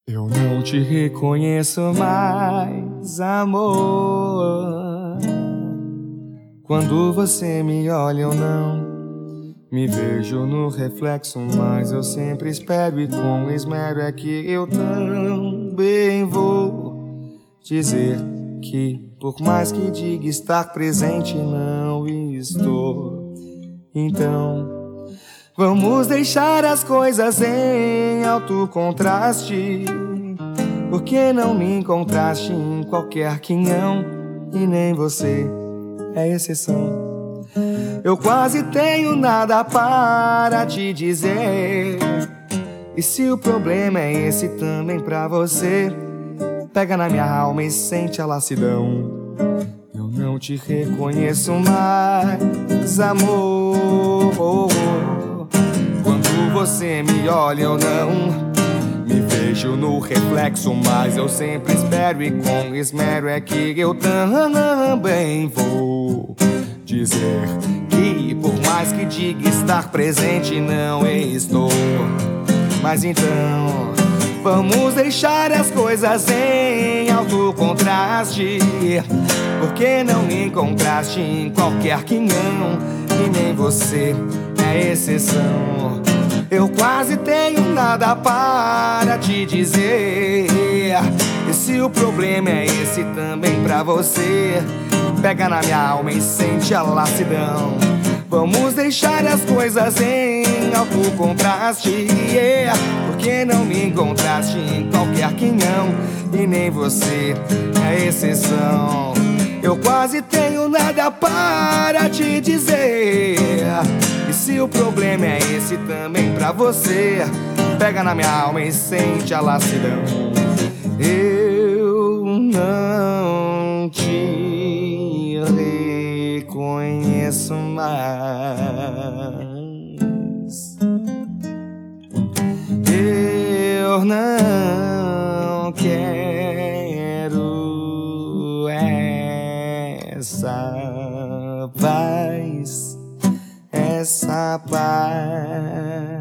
Eu não te reconheço mais, amor. Quando você me olha, eu não me vejo no reflexo, mas eu sempre espero, e com esmero é que eu também vou dizer que, por mais que diga estar presente, não estou. Então, vamos deixar as coisas em alto contraste, porque não me encontraste em qualquer quinhão, e nem você é exceção. Eu quase tenho nada para te dizer, e se o problema é esse também pra você, pega na minha alma e sente a lassidão. Eu não te reconheço mais, amor. Quando você me olha, eu não me vejo no reflexo, mas eu sempre espero, e com esmero é que eu também vou dizer que, por mais que diga estar presente, não estou. Mas então, vamos deixar as coisas em alto contraste, porque não me encontraste em qualquer quinhão, e nem você é exceção. Eu quase tenho nada para te dizer, e se o problema é esse também pra você, pega na minha alma e sente a lassidão. Vamos deixar as coisas em alto contraste, porque não me encontraste em qualquer quinhão, e nem você é exceção. Eu quase tenho nada para te dizer, e se o problema é esse também pra você, pega na minha alma e sente a lassidão. Eu não te reconheço mais. Eu não quero essa paz, essa paz.